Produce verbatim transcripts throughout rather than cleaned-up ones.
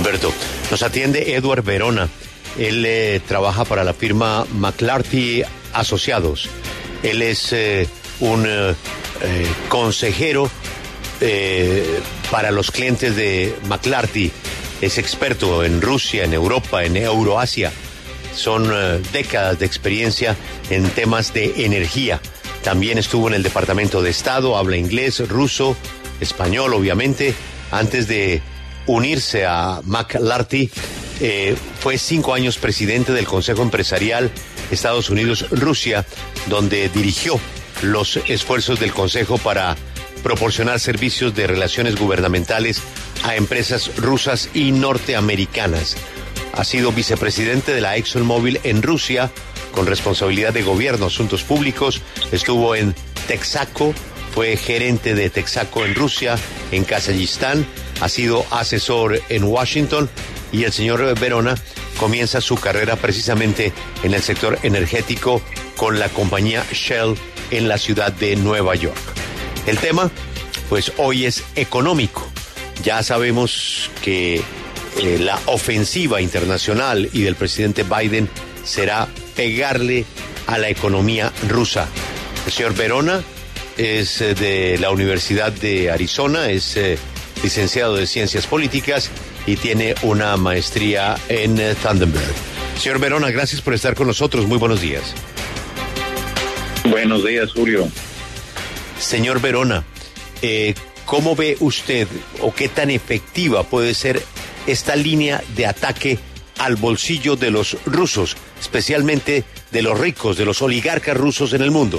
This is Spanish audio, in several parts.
Alberto, nos atiende Edward Verona. Él eh, trabaja para la firma McLarty Asociados. Él es eh, un eh, eh, consejero eh, para los clientes de McLarty. Es experto en Rusia, en Europa, en Euroasia. Son eh, décadas de experiencia en temas de energía. También estuvo en el Departamento de Estado, habla inglés, ruso, español, obviamente. Antes de unirse a McLarty, eh, fue cinco años presidente del Consejo Empresarial Estados Unidos-Rusia, donde dirigió los esfuerzos del Consejo para proporcionar servicios de relaciones gubernamentales a empresas rusas y norteamericanas. Ha sido vicepresidente de la ExxonMobil en Rusia, con responsabilidad de gobierno, asuntos públicos. Estuvo en Texaco, fue gerente de Texaco en Rusia, en Kazajistán. Ha sido asesor en Washington, y el señor Verona comienza su carrera precisamente en el sector energético con la compañía Shell en la ciudad de Nueva York. El tema, pues hoy es económico. Ya sabemos que eh, la ofensiva internacional y del presidente Biden será pegarle a la economía rusa. El señor Verona es eh, de la Universidad de Arizona, es eh, licenciado de Ciencias Políticas y tiene una maestría en eh, Thunderbird. Señor Verona, gracias por estar con nosotros. Muy buenos días. Buenos días, Julio. Señor Verona, eh, ¿cómo ve usted o qué tan efectiva puede ser esta línea de ataque al bolsillo de los rusos, especialmente de los ricos, de los oligarcas rusos en el mundo?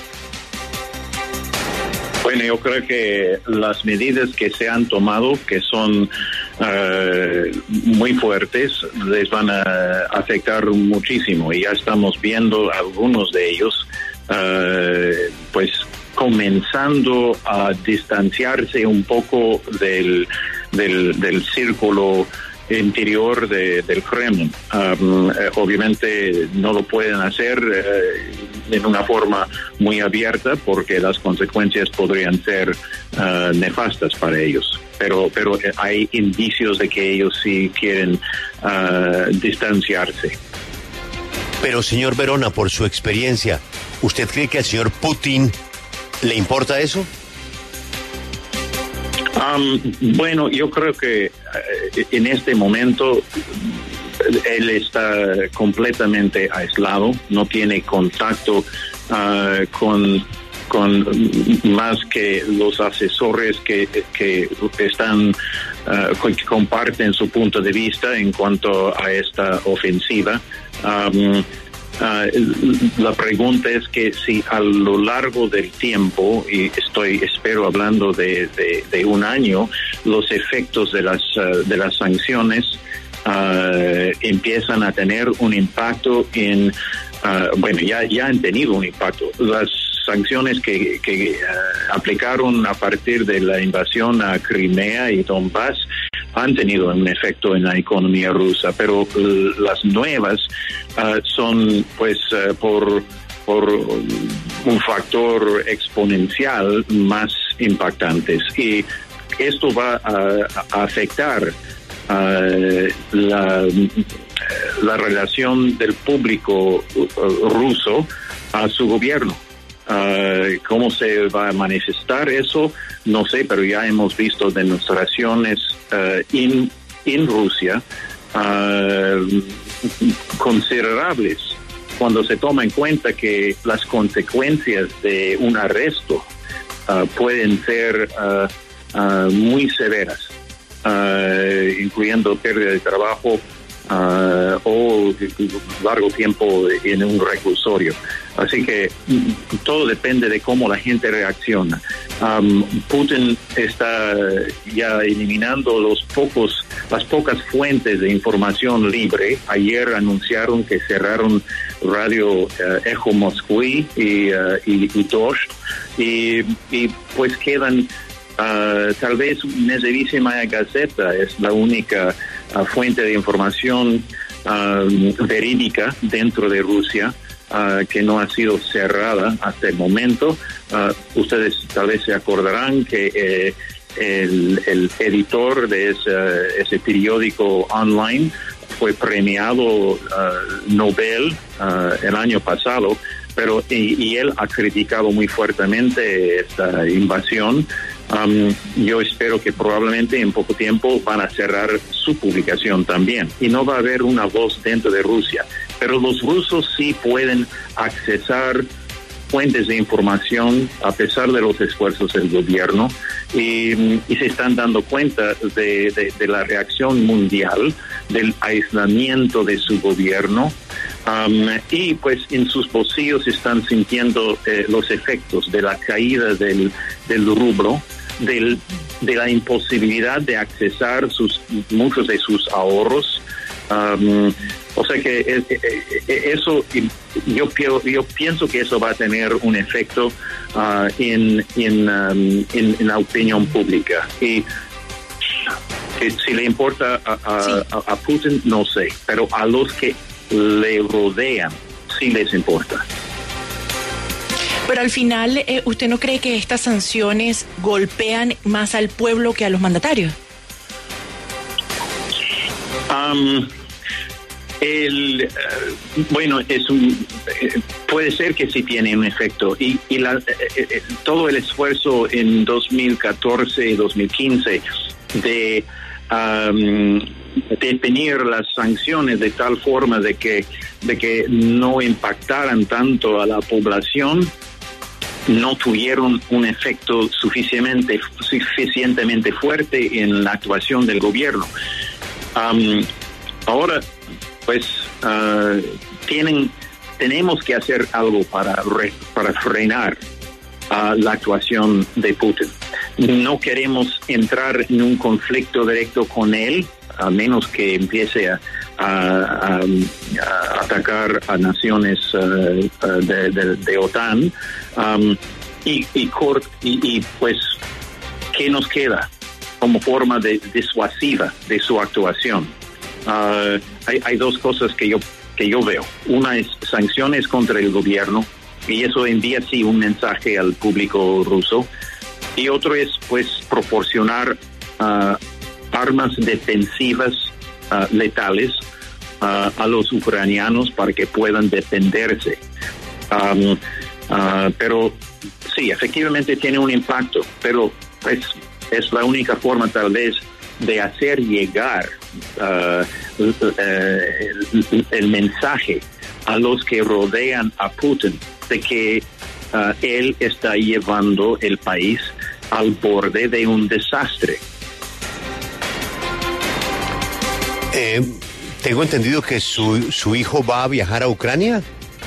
Bueno, yo creo que las medidas que se han tomado, que son uh, muy fuertes, les van a afectar muchísimo, y ya estamos viendo algunos de ellos, uh, pues comenzando a distanciarse un poco del, del, del círculo interior de, del Kremlin. Um, eh, obviamente no lo pueden hacer eh, en una forma muy abierta, porque las consecuencias podrían ser uh, nefastas para ellos. Pero, pero hay indicios de que ellos sí quieren uh, distanciarse. Pero, señor Verona, por su experiencia, ¿usted cree que al señor Putin le importa eso? Um, bueno, yo creo que uh, en este momento él está completamente aislado, no tiene contacto uh, con, con más que los asesores que, que están uh, que comparten su punto de vista en cuanto a esta ofensiva. Um, Uh, la pregunta es que si a lo largo del tiempo, y estoy espero hablando de, de, de un año, los efectos de las uh, de las sanciones uh, empiezan a tener un impacto en uh, bueno ya ya han tenido un impacto. Las sanciones que, que uh, aplicaron a partir de la invasión a Crimea y Donbass han tenido un efecto en la economía rusa, pero uh, las nuevas uh, son pues uh, por por un factor exponencial más impactantes, y esto va a, a afectar uh, la, la relación del público uh, ruso a su gobierno. Uh, ¿Cómo se va a manifestar eso? No sé, pero ya hemos visto demostraciones uh, en, en Rusia uh, considerables, cuando se toma en cuenta que las consecuencias de un arresto uh, pueden ser uh, uh, muy severas, uh, incluyendo pérdida de trabajo uh, o largo tiempo en un reclusorio. Así que todo depende de cómo la gente reacciona. Um, Putin está ya eliminando los pocos, las pocas fuentes de información libre. Ayer anunciaron que cerraron Radio uh, Echo Moscú y, uh, y, y Dost, y, y pues quedan uh, tal vez Nezavisima Gazeta es la única uh, fuente de información uh, verídica dentro de Rusia. Uh, que no ha sido cerrada hasta el momento. Uh, ustedes tal vez se acordarán que eh, el, el editor de ese, ese periódico online fue premiado uh, Nobel uh, el año pasado, pero y, y él ha criticado muy fuertemente esta invasión. Um, yo espero que probablemente en poco tiempo van a cerrar su publicación también y no va a haber una voz dentro de Rusia, pero los rusos sí pueden accesar fuentes de información a pesar de los esfuerzos del gobierno y, y se están dando cuenta de, de, de la reacción mundial, del aislamiento de su gobierno. Um, y pues en sus bolsillos están sintiendo eh, los efectos de la caída del, del rublo, del, de la imposibilidad de accesar sus, muchos de sus ahorros. Um, o sea que eh, eh, eso, yo, yo pienso que eso va a tener un efecto uh, en, en, um, en, en la opinión pública. Y eh, si le importa a, a, sí. a, a Putin, no sé, pero a los que le rodean sí les importa. Pero al final, eh, ¿usted no cree que estas sanciones golpean más al pueblo que a los mandatarios? Um, el uh, bueno, es un eh, puede ser que sí tiene un efecto y, y la, eh, eh, todo el esfuerzo en dos mil catorce y dos mil quince de um, definir las sanciones de tal forma de que de que no impactaran tanto a la población no tuvieron un efecto suficientemente suficientemente fuerte en la actuación del gobierno. Um, ahora, pues, uh, tienen, tenemos que hacer algo para re, para frenar uh, la actuación de Putin. No queremos entrar en un conflicto directo con él, a menos que empiece a, a, a, a atacar a naciones uh, de, de, de OTAN. Um, y, y, cort, y, y pues, ¿qué nos queda como forma de disuasiva de su actuación? Uh, hay, hay dos cosas que yo que yo veo. Una es sanciones contra el gobierno, y eso envía sí un mensaje al público ruso. Y otro es, pues, proporcionar uh, armas defensivas uh, letales uh, a los ucranianos para que puedan defenderse. Um, uh, pero sí, efectivamente tiene un impacto, pero pues es la única forma tal vez de hacer llegar uh, uh, el, el mensaje a los que rodean a Putin de que uh, él está llevando el país al borde de un desastre. Eh, tengo entendido que su, su hijo va a viajar a Ucrania.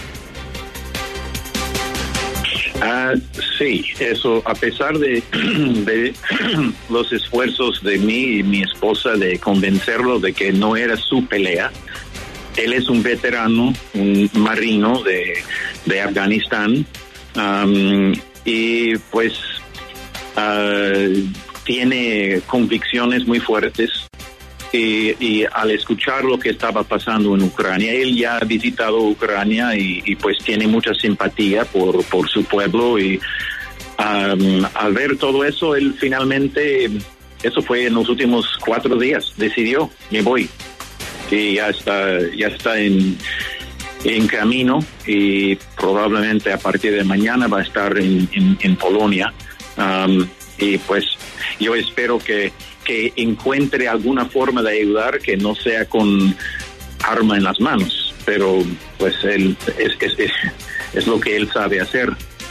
Uh, sí, eso a pesar de, de los esfuerzos de mí y mi esposa de convencerlo de que no era su pelea. Él es un veterano, un marino de, de Afganistán, um, y pues uh, tiene convicciones muy fuertes. Y, y al escuchar lo que estaba pasando en Ucrania, él ya ha visitado Ucrania y, y pues tiene mucha simpatía por, por su pueblo, y um, al ver todo eso, él finalmente, eso fue en los últimos cuatro días, decidió, me voy, y ya está, ya está en, en camino, y probablemente a partir de mañana va a estar en, en, en Polonia, um, y pues yo espero que que encuentre alguna forma de ayudar que no sea con arma en las manos, pero pues él es, es, es, es lo que él sabe hacer.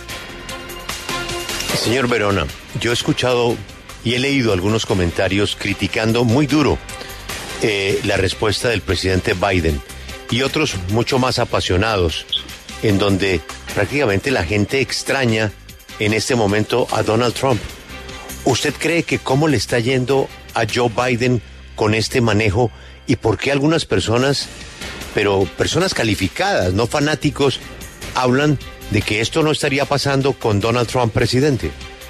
Señor Verona, yo he escuchado y he leído algunos comentarios criticando muy duro eh, la respuesta del presidente Biden, y otros mucho más apasionados, en donde prácticamente la gente extraña en este momento a Donald Trump. ¿Usted cree que cómo le está yendo a Joe Biden con este manejo, y por qué algunas personas, pero personas calificadas, no fanáticos, hablan de que esto no estaría pasando con Donald Trump presidente?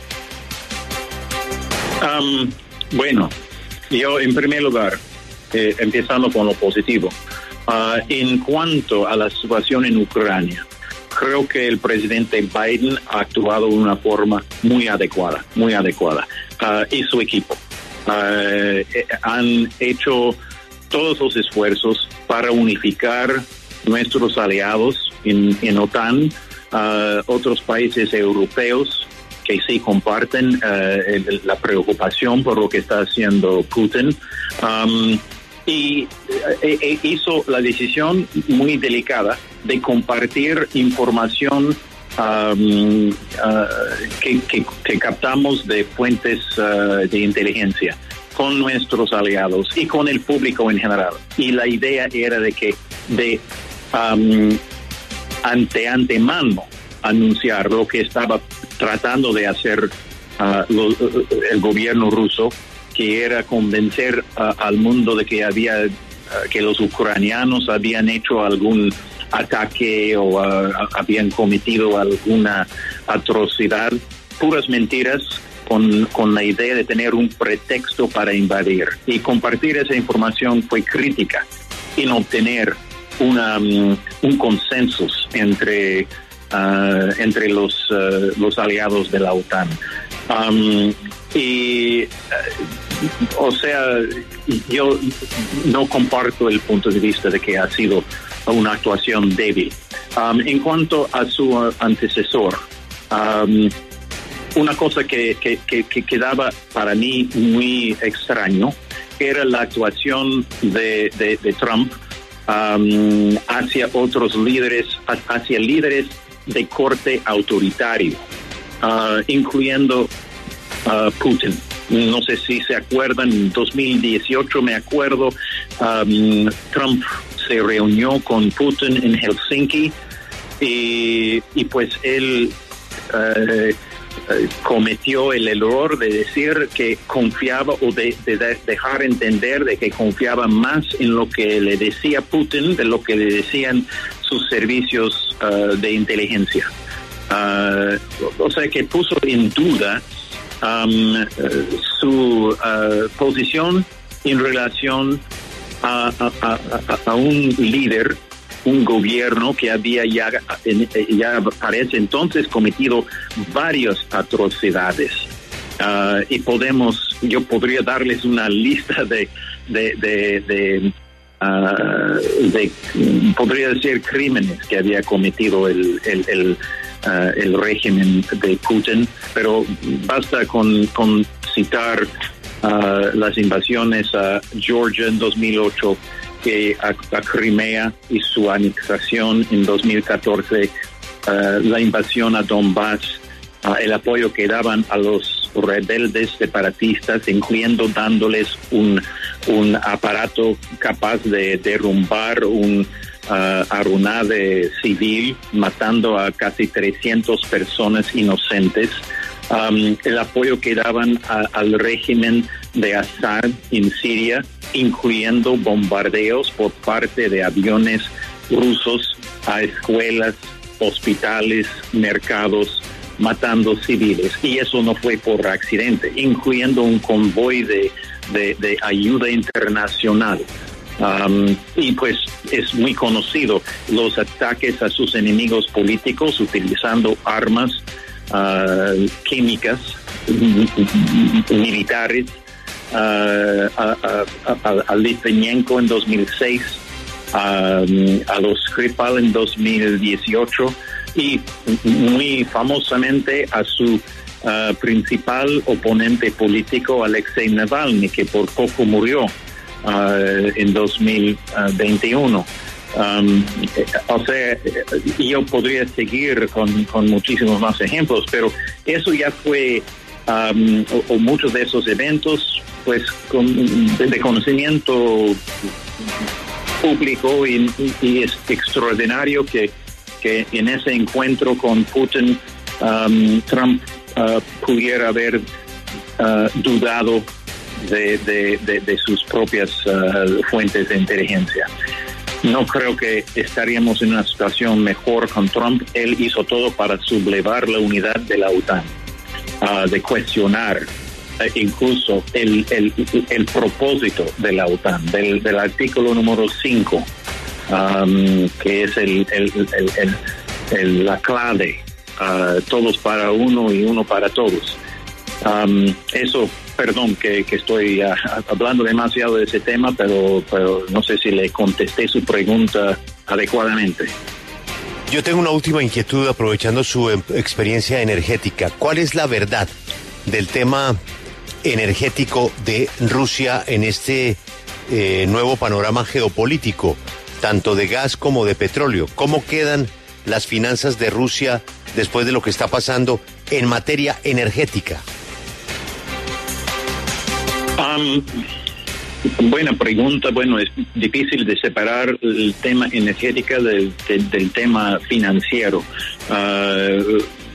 Um, bueno, yo en primer lugar, eh, empezando con lo positivo, uh, en cuanto a la situación en Ucrania, creo que el presidente Biden ha actuado de una forma muy adecuada, muy adecuada. uh, y su equipo uh, han hecho todos los esfuerzos para unificar nuestros aliados en, en OTAN, uh, otros países europeos que sí comparten uh, el, la preocupación por lo que está haciendo Putin. Um, y e, e hizo la decisión muy delicada de compartir información um, uh, que, que, que captamos de fuentes uh, de inteligencia con nuestros aliados y con el público en general. Y la idea era de que de um, ante antemano anunciar lo que estaba tratando de hacer uh, lo, el gobierno ruso, que era convencer uh, al mundo de que había uh, que los ucranianos habían hecho algún ataque o uh, habían cometido alguna atrocidad, puras mentiras, con, con la idea de tener un pretexto para invadir. Y compartir esa información fue crítica en obtener una, um, un consenso entre, uh, entre los, uh, los aliados de la OTAN. Um, y, uh, o sea, yo no comparto el punto de vista de que ha sido una actuación débil. Um, en cuanto a su uh, antecesor, um, una cosa que, que, que, que quedaba para mí muy extraño era la actuación de, de, de Trump um, hacia otros líderes, hacia líderes de corte autoritario, uh, incluyendo uh, Putin. No sé si se acuerdan, en dos mil dieciocho me acuerdo, um, Trump se reunió con Putin en Helsinki y, y pues él uh, cometió el error de decir que confiaba o de, de, de dejar entender de que confiaba más en lo que le decía Putin de lo que le decían sus servicios uh, de inteligencia. Uh, o sea que puso en duda um, uh, su uh, posición en relación a, a, a, a un líder, un gobierno que había ya, ya parece entonces cometido varias atrocidades. Uh, y podemos, yo podría darles una lista de, de, de, de, uh, de podría decir, crímenes que había cometido el, el, el, uh, el régimen de Putin, pero basta con, con citar uh, las invasiones a Georgia en dos mil ocho, que a, a Crimea y su anexación en dos mil catorce, uh, la invasión a Donbass, uh, el apoyo que daban a los rebeldes separatistas, incluyendo dándoles un, un aparato capaz de derrumbar un uh, aeronave civil, matando a casi trescientas personas inocentes. Um, el apoyo que daban a, al régimen de Assad en Siria, incluyendo bombardeos por parte de aviones rusos a escuelas, hospitales, mercados, matando civiles. Y eso no fue por accidente, incluyendo un convoy de, de, de ayuda internacional. Um, y pues es muy conocido los ataques a sus enemigos políticos utilizando armas Uh, químicas, militares, uh, a, a, a, a Litvinenko en dos mil seis, uh, a los Skripal en dos mil dieciocho y muy famosamente a su uh, principal oponente político, Alexei Navalny, que por poco murió uh, en dos mil veintiuno. Um, o sea, yo podría seguir con, con muchísimos más ejemplos, pero eso ya fue, um, o, o muchos de esos eventos, pues, con, de, de conocimiento público y, y, y es extraordinario que, que en ese encuentro con Putin, um, Trump uh, pudiera haber uh, dudado de, de, de, de sus propias uh, fuentes de inteligencia. No creo que estaríamos en una situación mejor con Trump. Él hizo todo para sublevar la unidad de la OTAN, uh, de cuestionar uh, incluso el, el, el propósito de la OTAN, del, del artículo número cinco, um, que es el, el, el, el, el, la clave, uh, todos para uno y uno para todos. Um, eso, perdón que, que estoy uh, hablando demasiado de ese tema, pero, pero no sé si le contesté su pregunta adecuadamente. Yo tengo una última inquietud aprovechando su eh, experiencia energética. ¿Cuál es la verdad del tema energético de Rusia en este eh, nuevo panorama geopolítico, tanto de gas como de petróleo? ¿Cómo quedan las finanzas de Rusia después de lo que está pasando en materia energética? Um, buena pregunta. Bueno, es difícil de separar el tema energético del, del, del tema financiero. Uh,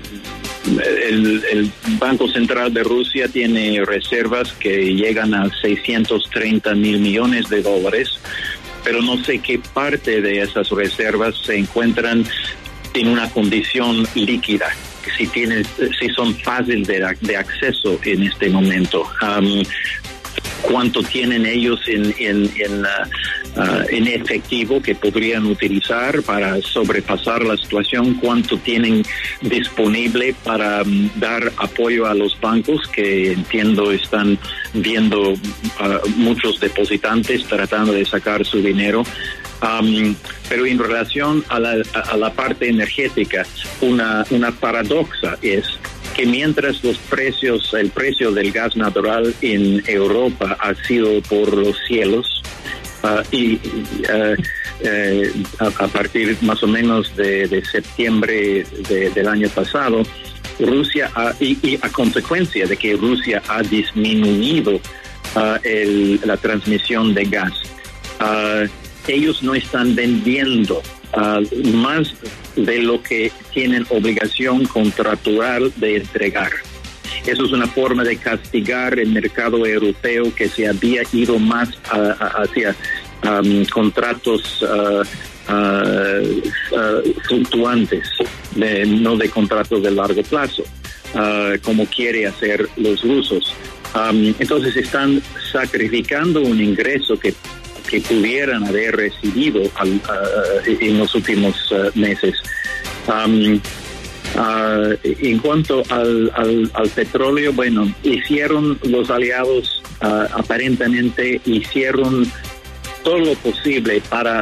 el, el Banco Central de Rusia tiene reservas que llegan a seiscientos treinta mil millones de dólares, pero no sé qué parte de esas reservas se encuentran en una condición líquida, si tienen, si son fáciles de, de acceso en este momento. Um, cuánto tienen ellos en, en, en, uh, uh, en efectivo que podrían utilizar para sobrepasar la situación, cuánto tienen disponible para um, dar apoyo a los bancos, que entiendo están viendo uh, muchos depositantes tratando de sacar su dinero. Um, pero en relación a la, a la parte energética, una, una paradoja es que mientras los precios, el precio del gas natural en Europa ha sido por los cielos, uh, y uh, uh, a, a partir más o menos de, de septiembre de, del año pasado, Rusia ha, y, y a consecuencia de que Rusia ha disminuido uh, el, la transmisión de gas, uh, ellos no están vendiendo uh, más de lo que tienen obligación contractual de entregar. Eso es una forma de castigar el mercado europeo, que se había ido más uh, hacia um, contratos uh, uh, uh, fluctuantes, de, no de contratos de largo plazo, uh, como quiere hacer los rusos. Um, entonces están sacrificando un ingreso que que pudieran haber recibido al, uh, en los últimos uh, meses. Um, uh, en cuanto al, al, al petróleo, bueno, hicieron los aliados, uh, aparentemente hicieron todo lo posible para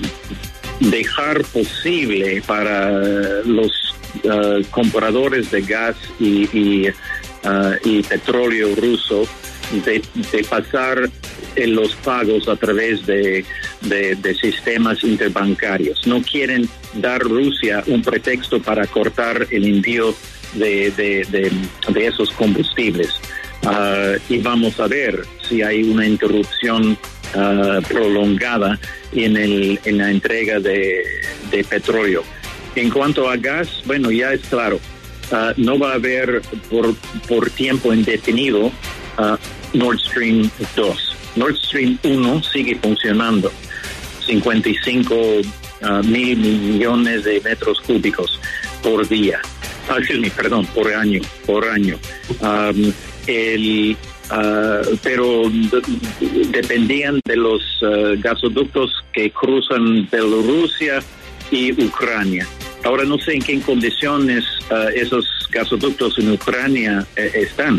dejar posible para los uh, compradores de gas y, y, uh, y petróleo ruso de, de pasar en los pagos a través de, de, de sistemas interbancarios. No quieren dar a Rusia un pretexto para cortar el envío de, de, de, de esos combustibles. Uh, y vamos a ver si hay una interrupción uh, prolongada en, el, en la entrega de, de petróleo. En cuanto a gas, bueno, ya es claro, uh, no va a haber por, por tiempo indefinido uh, Nord Stream dos. Nord Stream uno sigue funcionando, cincuenta y cinco uh, mil millones de metros cúbicos por día, ah, excuse, perdón, por año, por año. Um, el, uh, pero de, dependían de los uh, gasoductos que cruzan Bielorrusia y Ucrania. Ahora no sé en qué condiciones uh, esos gasoductos en Ucrania eh, están.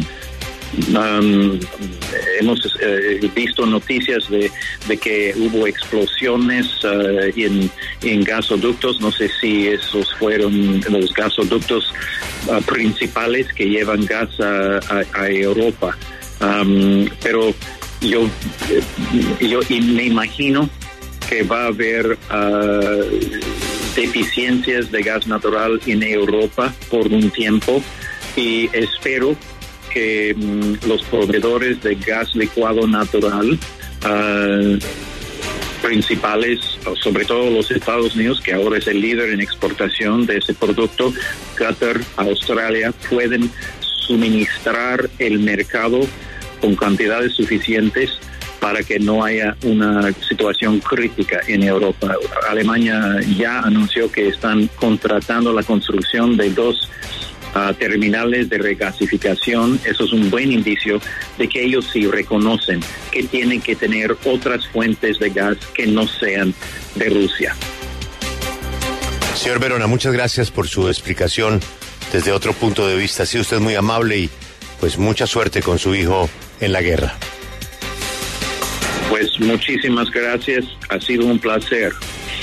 Um, hemos eh, visto noticias de, de que hubo explosiones uh, en, en gasoductos. No sé si esos fueron los gasoductos uh, principales que llevan gas a, a, a Europa. Um, pero yo, yo me imagino que va a haber uh, deficiencias de gas natural en Europa por un tiempo, y espero que um, los proveedores de gas licuado natural uh, principales, sobre todo los Estados Unidos, que ahora es el líder en exportación de ese producto, Qatar, Australia, pueden suministrar el mercado con cantidades suficientes para que no haya una situación crítica en Europa. Alemania ya anunció que están contratando la construcción de dos Uh, terminales de regasificación. Eso es un buen indicio de que ellos sí reconocen que tienen que tener otras fuentes de gas que no sean de Rusia. Señor Verona, muchas gracias por su explicación desde otro punto de vista. Ha sido usted muy amable y pues mucha suerte con su hijo en la guerra. Pues muchísimas gracias, ha sido un placer.